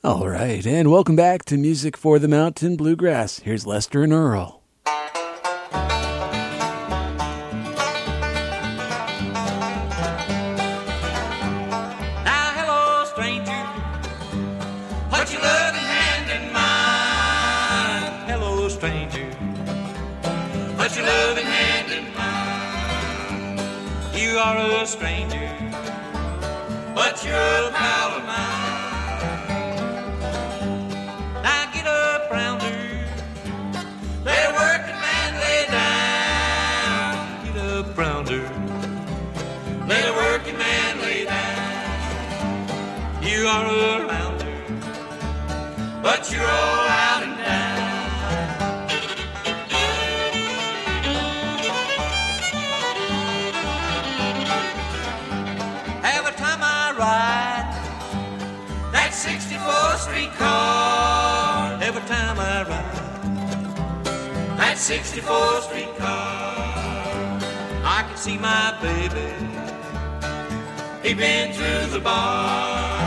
All right, and welcome back to Music for the Mountain Bluegrass. Here's Lester and Earl. Now, hello, stranger. Put your loving hand in mine. Hello, stranger. Put your loving hand in mine. You are a stranger, but you're a pal of mine. Now get up, rounder. Let a working man lay down. Get up, rounder. Let a working man lay down. You are a rounder, but you're all out and down. Every time I ride that 64th Street car, every time I ride that 64th Street car, I can see my baby peeping through the bar.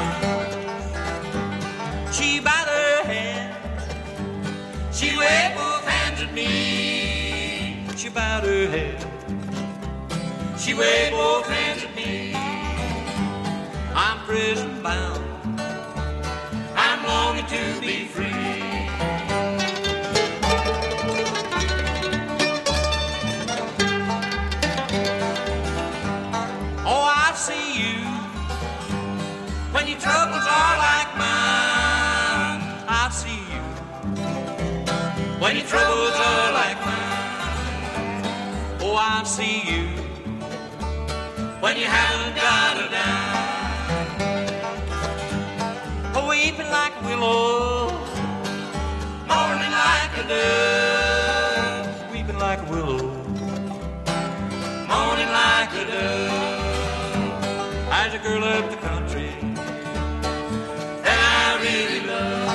She bowed her head, she waved both hands at me. She bowed her head, she waved both hands at me. I'm prison bound, I'm longing to be free. Oh, I see you when your troubles are like mine. I see you when your troubles are like mine. Oh, I see you when you haven't got a dime. Oh, weeping like a willow, mourning like a dove. Weeping like a willow, mourning like a dove. As a girl of the country that I really love.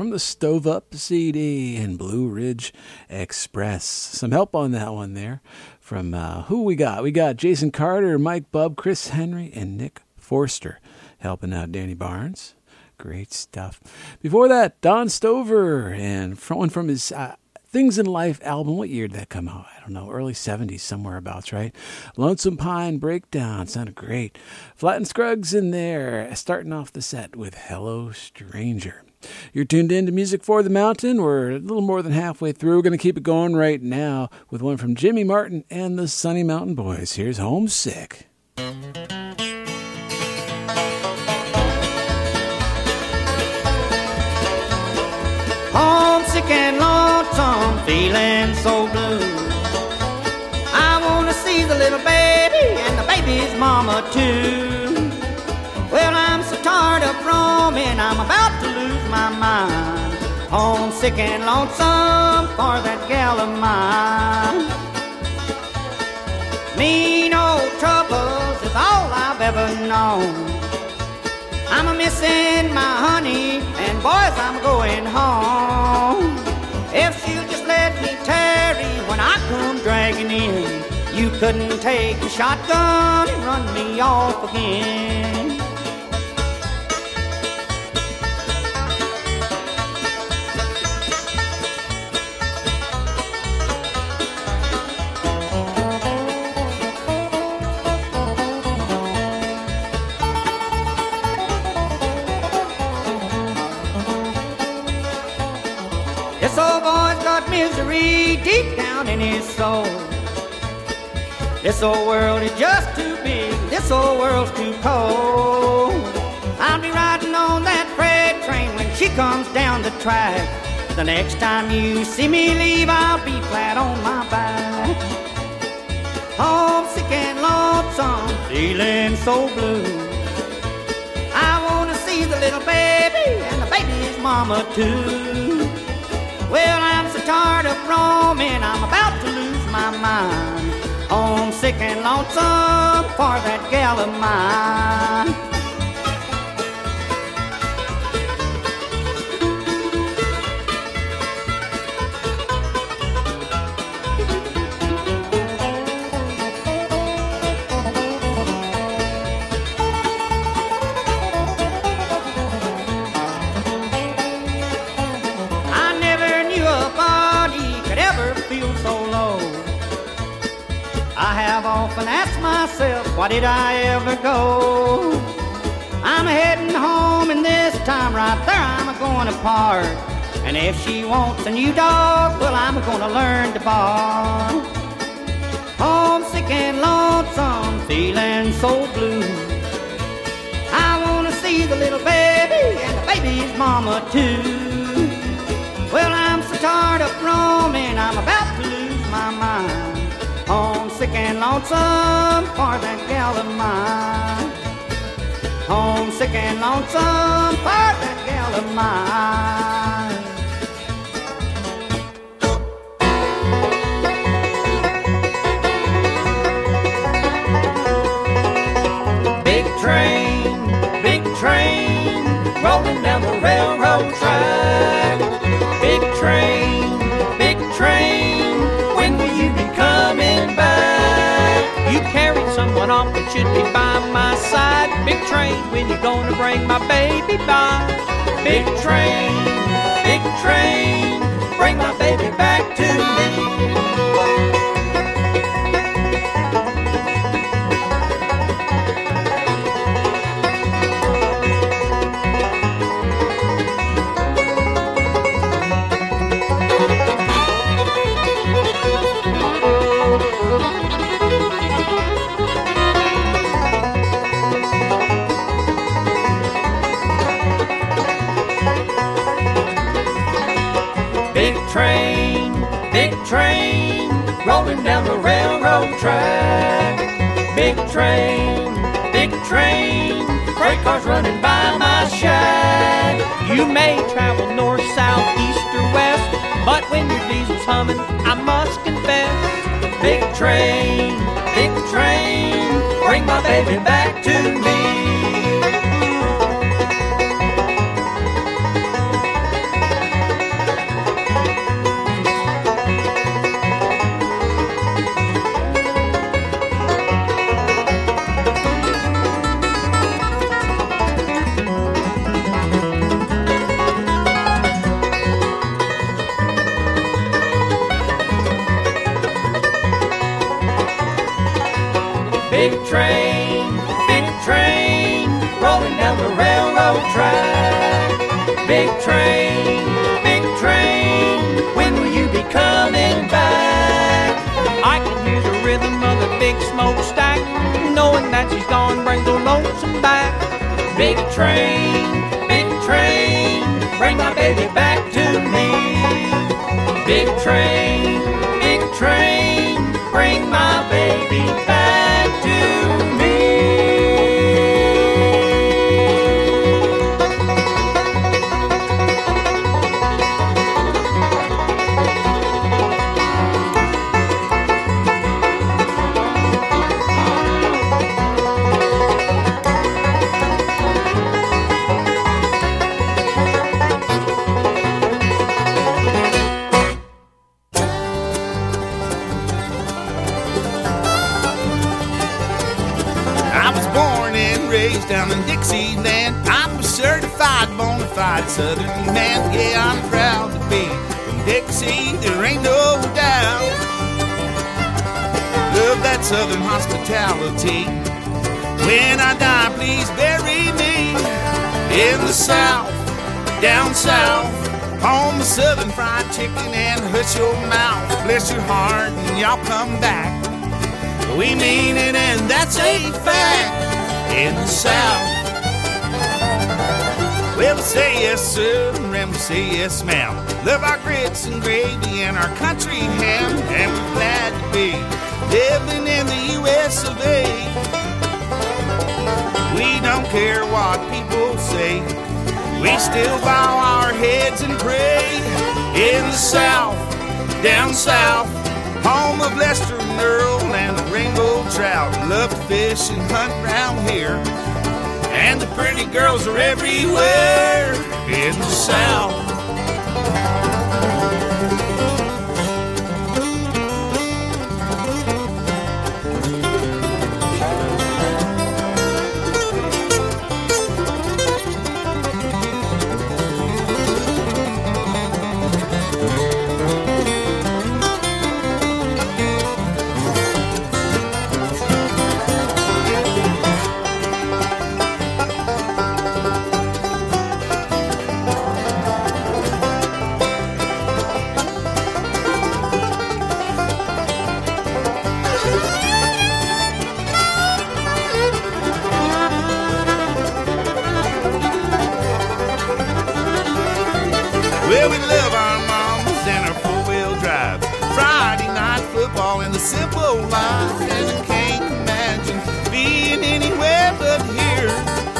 from the Stove Up CD and Blue Ridge Express. Some help on that one there from who we got? We got Jason Carter, Mike Bubb, Chris Henry, and Nick Forster helping out Danny Barnes. Great stuff. Before that, Don Stover, and one from his Things in Life album. What year did that come out? I don't know. Early 70s, somewhere abouts, right? Lonesome Pine Breakdown. Sounded great. Flat and Scruggs in there, starting off the set with Hello Stranger. You're tuned in to Music for the Mountain. We're a little more than halfway through. We're going to keep it going right now with one from Jimmy Martin and the Sunny Mountain Boys. Here's Homesick. Homesick and lonesome, feeling so blue. I want to see the little baby and the baby's mama too. Well, I'm so tired of roaming, I'm about to lose my mind. Homesick and lonesome for that gal of mine. Mean old troubles is all I've ever known. I'm a-missing my honey, and boys, I'm going home. If she'll just let me tarry when I come dragging in, you couldn't take a shotgun and run me off again. This old boy's got misery deep down in his soul. This old world is just too big, this old world's too cold. I'll be riding on that freight train when she comes down the track. The next time you see me leave, I'll be flat on my back. Homesick and lonesome, feeling so blue. I wanna see the little baby and the baby's mama too. Well, I'm so tired of roaming, I'm about to lose my mind. Homesick and lonesome for that gal of mine. I have often asked myself, why did I ever go? I'm heading home, and this time right there I'm going to part. And if she wants a new dog, well, I'm going to learn to bark. Homesick and lonesome, feeling so blue. I want to see the little baby and the baby's mama too. Well, I'm so tired of roaming, I'm about to lose my mind. Homesick and lonesome for that gal of mine. Homesick and lonesome for that gal of mine. Big train, rolling down the railroad track. Big train, when will you be coming back? You carried someone off that should be by my side. Big train, when you gonna bring my baby by? Big train, bring my baby back to me. Big train, rolling down the railroad track. Big train, freight cars running by my shack. You may travel north, south, east, or west, but when your diesel's humming, I must confess. Big train, bring my baby back to me. big train, rolling down the railroad track. Big train, when will you be coming back? I can hear the rhythm of the big smokestack, knowing that she's gone brings a lonesome back. Big train, bring my baby back to me. Big train, bring my baby back to me. Down in Dixieland, I'm a certified bona fide Southern man. Yeah, I'm proud to be from Dixie, there ain't no doubt. Love that Southern hospitality. When I die, please bury me in the South, down south, home of Southern fried chicken and hush your mouth. Bless your heart and y'all come back. We mean it and that's a fact. In the South, well, we say yes, sir, and we say yes, ma'am. Love our grits and gravy and our country ham, and we're glad to be living in the U.S. of A. We don't care what people say, we still bow our heads and pray. In the South, down south, home of Lester and Earl and the rainbow trout. Love to fish and hunt round here, and the pretty girls are everywhere in the South. Well, we love our mamas and our four-wheel drive, Friday night football and the simple life. And I can't imagine being anywhere but here.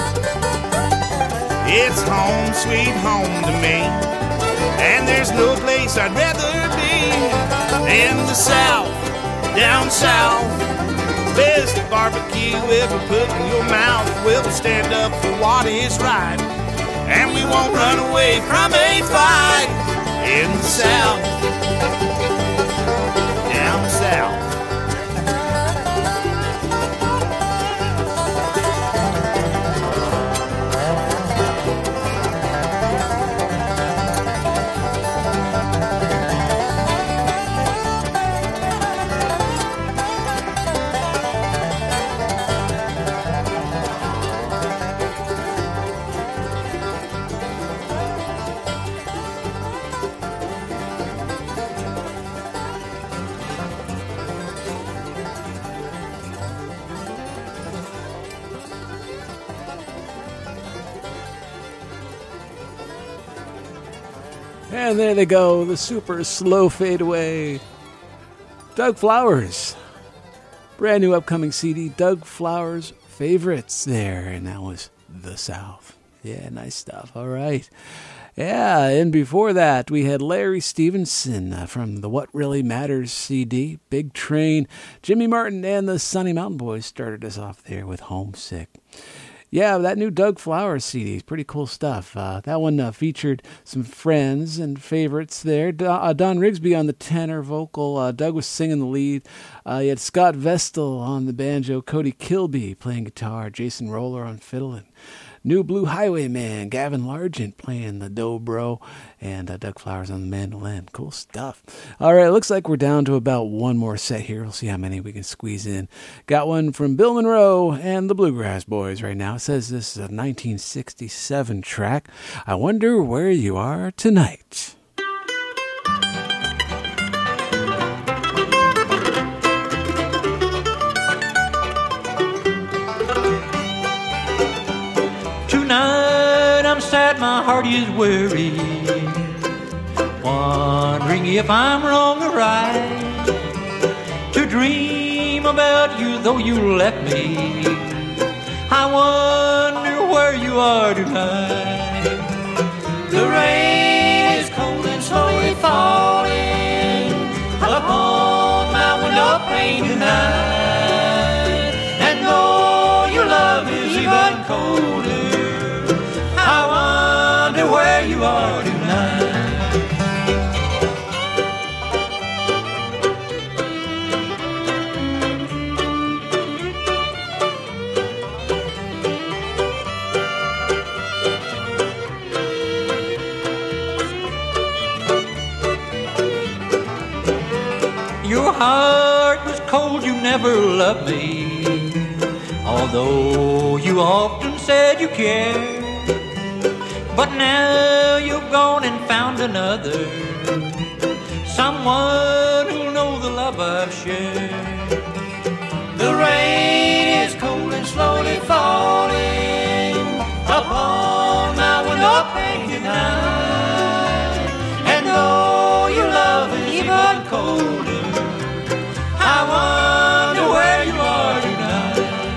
It's home, sweet home to me, and there's no place I'd rather be. In the South, down south, best barbecue ever put in your mouth. We'll stand up for what is right, and we won't run away from a fight. In the South, down south. And there they go, the super slow fade away. Doug Flowers. Brand new upcoming CD, Doug Flowers Favorites there. And that was The South. Yeah, nice stuff. All right. Yeah, and before that, we had Larry Stevenson from the What Really Matters CD, Big Train. Jimmy Martin and the Sunny Mountain Boys started us off there with Homesick. Yeah, that new Doug Flowers CD is pretty cool stuff. That one featured some friends and favorites there. Don Rigsby on the tenor vocal. Doug was singing the lead. You had Scott Vestal on the banjo. Cody Kilby playing guitar. Jason Roller on fiddle. And New Blue Highwayman, Gavin Largent playing the dobro, and Doug Flowers on the mandolin. Cool stuff. All right, looks like we're down to about one more set here. We'll see how many we can squeeze in. Got one from Bill Monroe and the Bluegrass Boys right now. It says this is a 1967 track. I Wonder Where You Are Tonight. Tonight I'm sad, my heart is weary, wondering if I'm wrong or right to dream about you though you left me. I wonder where you are tonight. The rain is cold and slowly falling upon my window pane tonight, and though your love is even colder, I wonder where you are tonight. Your heart was cold, you never loved me, although you often said you cared. But now you've gone and found another, someone who'll know the love I've shared. The rain is cold and slowly falling upon my window pane tonight, and though your love is even colder, I wonder where you are tonight.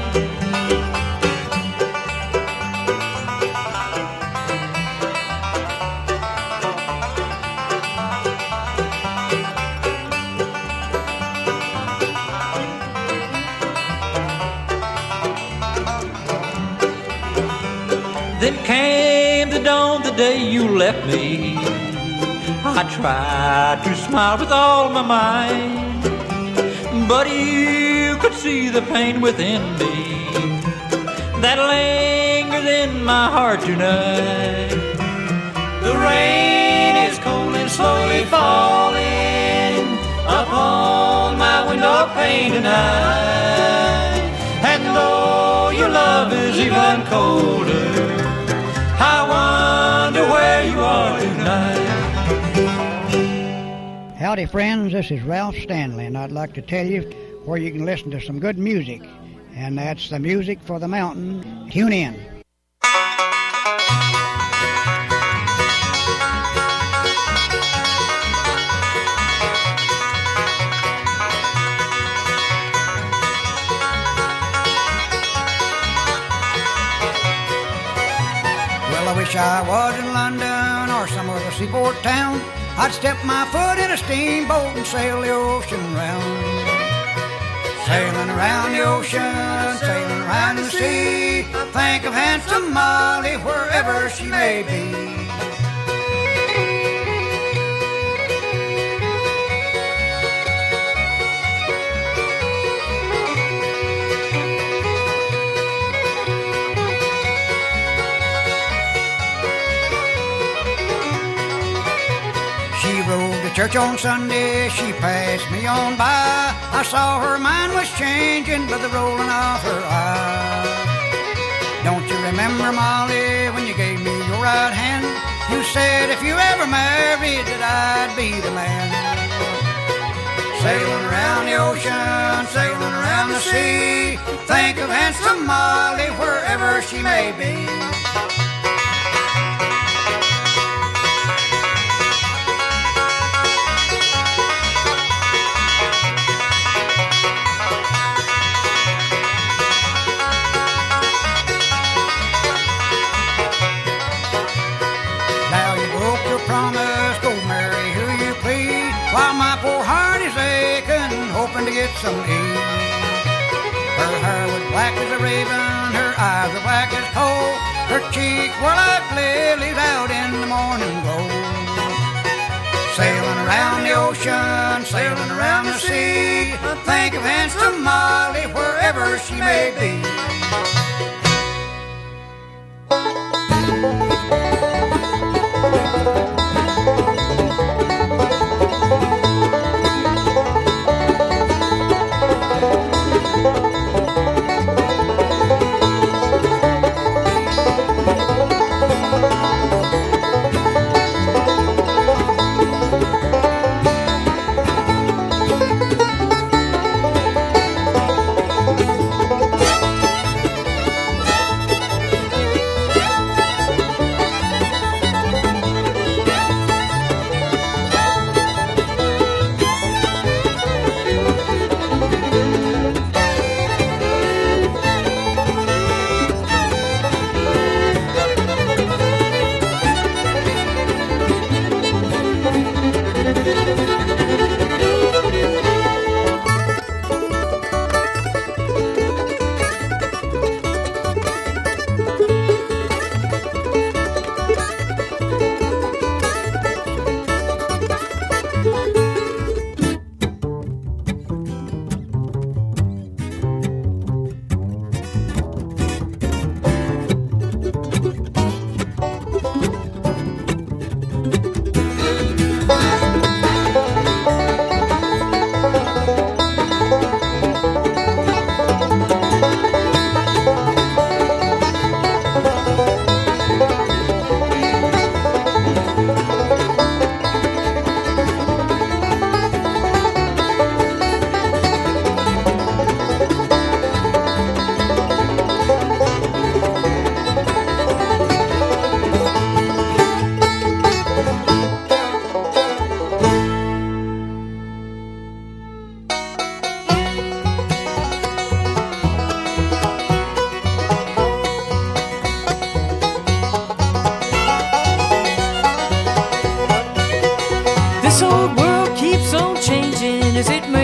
Then came the dawn, the day you left me. I tried to smile with all my might, but you could see the pain within me that lingers in my heart tonight. The rain is cold and slowly falling upon my window pane tonight, and though your love is even colder, I wonder where you are tonight. Howdy friends, this is Ralph Stanley, and I'd like to tell you where you can listen to some good music, and that's the Music for the Mountain. Tune in. Well, I wish I was in London or some other seaport town. I'd step my foot in a steamboat and sail the ocean round. Sailing around the ocean, sailing around the sea. Think of handsome Molly wherever she may be. Church on Sunday, she passed me on by. I saw her mind was changing by the rolling of her eye. Don't you remember, Molly, when you gave me your right hand? You said if you ever married that I'd be the man. Sailing around the ocean, sailing around the sea. Think of handsome Molly wherever she may be. To get some ease. Her hair was black as a raven, her eyes were black as coal, her cheeks were like lilies out in the morning glow. Sailing around the ocean, sailing around the sea, think of handsome Molly wherever she may be.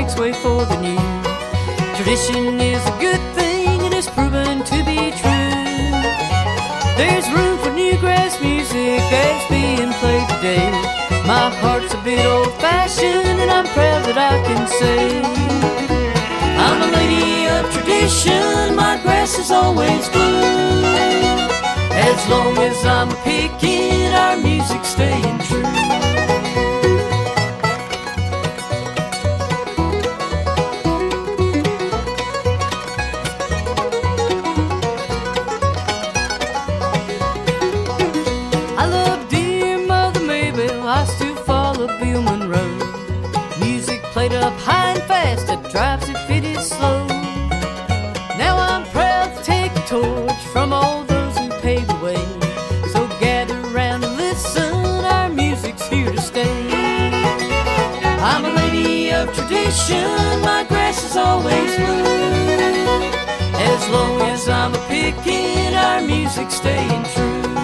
makes way for the new. Tradition is a good thing and it's proven to be true. There's room for newgrass music as being played today. My heart's a bit old-fashioned and I'm proud that I can say I'm a lady of tradition, my grass is always blue. As long as I'm picking, our music's staying true. I love dear Mother Maybelle, I still follow Bill Monroe. Music played up high and fast, that drives it fitted slow. Now I'm proud to take the torch from all those who paved the way. So gather round and listen, our music's here to stay. I'm a lady of tradition, my grass is always blue. As long as I'm a picking, our music's staying true.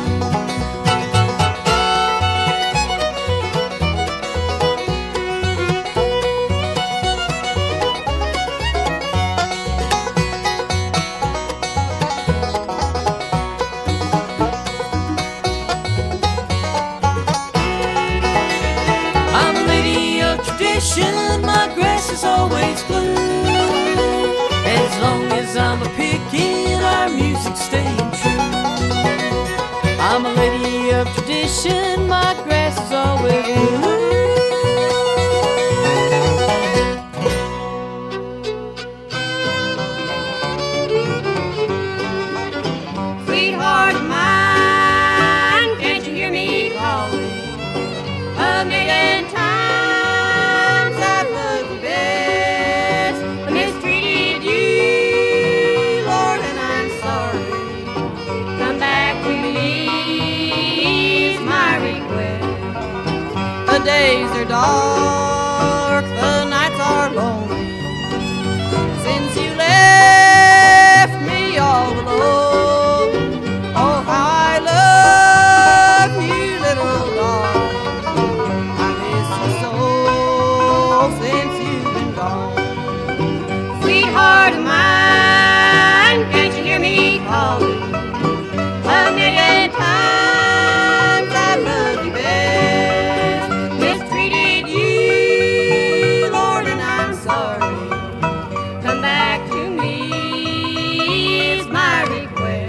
My grass is always blue. As long as I'm a picking, our music's staying true. I'm a lady of tradition, my grass is always blue. Sweetheart of mine, can't you hear me calling a million times? The days are dark, the nights are lonely. Since you left me all alone, oh how I love you, little darling. I miss you so since you've been gone. Sweetheart of mine, can't you hear me calling a million times? I love you best. Mistreated you, Lord, and I'm sorry. Come back to me is my request.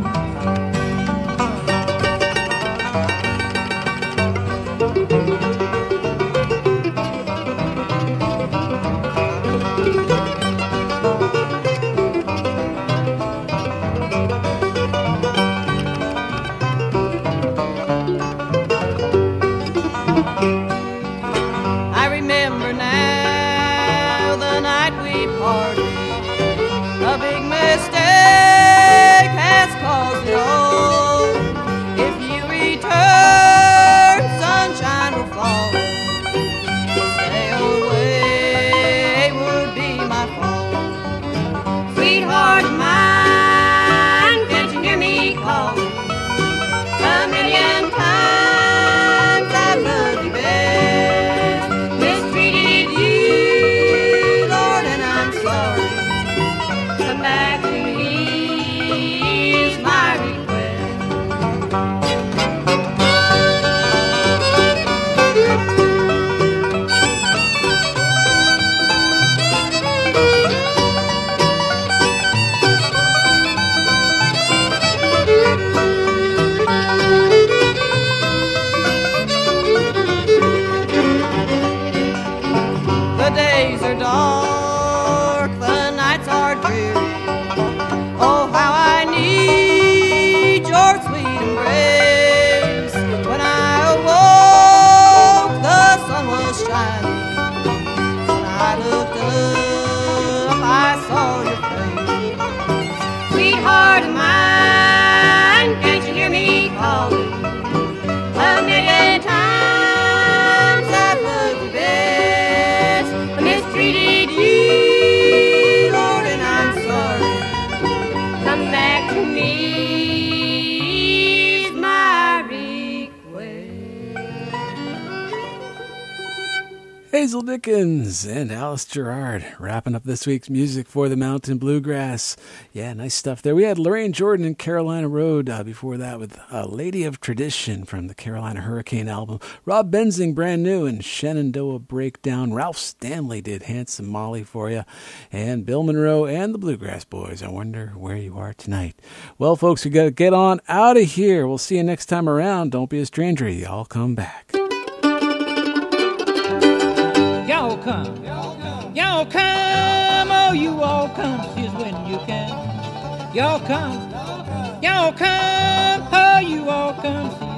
I remember now the night we parted. A big mistake has caused it all. If you return, sunshine will follow. Stay away would be my fault. Sweetheart of mine, can't you hear me calling a million times? I love you best. Mistreated you, Lord, and I'm sorry. Come back to me is my request. The days are dark, the nights are dreary. Oh, how I need your sweet embrace. When I awoke, the sun was shining. When I looked up, I saw your face. Sweetheart of mine, can't you hear me calling a million times? I love you best. I mistreated you, Lord, and I'm sorry. Come back to me is my request. Hazel Dickens and Alice Gerard wrapping up this week's Music for the Mountain Bluegrass. Yeah, nice stuff there. We had Lorraine Jordan and Carolina Road before that with Lady of Tradition from the Carolina Hurricane album. Rob Benzing, brand new, and Shenandoah Breakdown. Ralph Stanley did Handsome Molly for you. And Bill Monroe and the Bluegrass Boys. I wonder where you are tonight. Well, folks, we got to get on out of here. We'll see you next time around. Don't be a stranger. Y'all come back. Y'all come, oh, you all come, see us when you can. Y'all come, oh, you all come, see